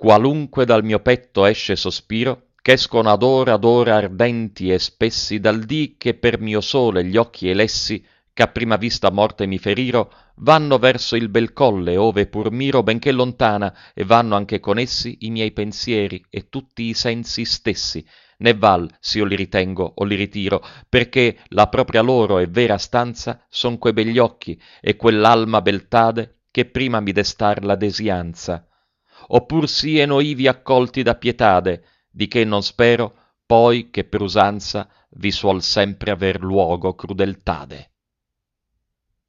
qualunque dal mio petto esce sospiro, ch'escono ad ora ardenti e spessi dal dì che per mio sole gli occhi elessi, ch'a prima vista morte mi feriro, vanno verso il bel colle ove pur miro benché lontana, e vanno anche con essi i miei pensieri e tutti i sensi stessi, né val s'io li ritengo o li ritiro, perché la propria loro e vera stanza son que begli occhi e quell'alma beltade che prima mi destar la desianza. Oppur sieno ivi accolti da pietade, di che non spero, poi che per usanza vi suol sempre aver luogo crudeltade.